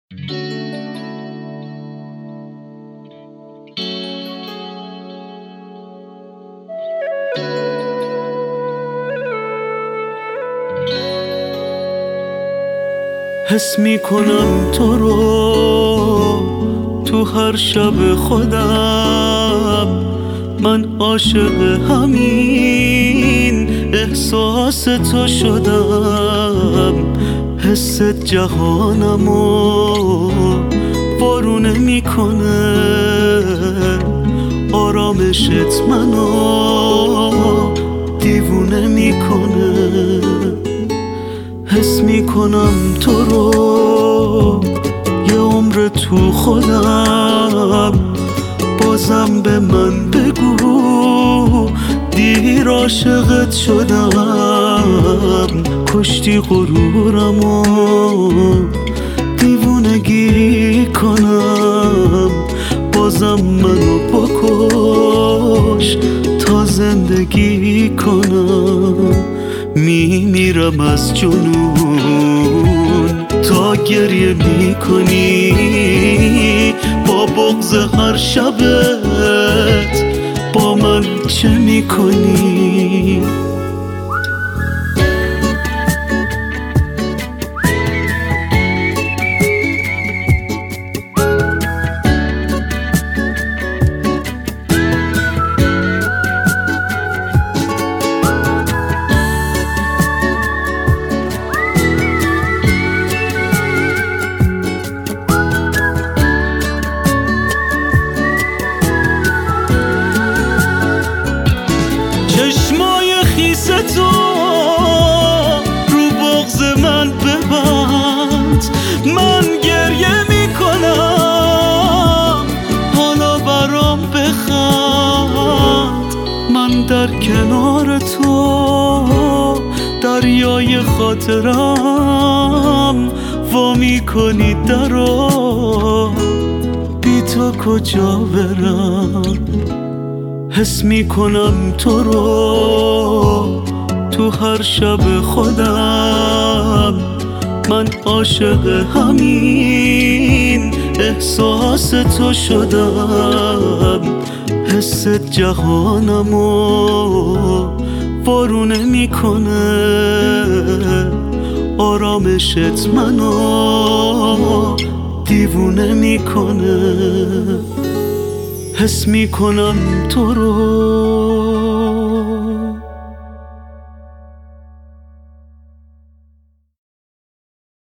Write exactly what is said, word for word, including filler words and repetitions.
حس میکنم تو رو تو هر شب خودم، من عاشق همین احساس تو شدم. حست جهانمو وارونه میکنه، آرامشت منو دیوونه میکنه. حس میکنم تو رو یه عمر تو خودم، بازم به من بگو دیر عاشقت شدم. کشتی غرورمو دیوونگی کنم، بازم منو بکش تا زندگی کنم. میمیرم از جنون تا گریه میکنی، با بغض هر شبت با من چه میکنی؟ چشمای خیس تو رو بغض من ببند، من گریه میکنم حالا برام بخند. من در کنار تو دریای خاطرم وا میکنی درو، بی تو کجا برم؟ حس میکنم تو رو تو هر شب خودم، من عاشق همین احساس تو شدم. حست جهانمو وارونه میکنه، آرامشت منو دیوونه میکنه. حس میکنم تو رو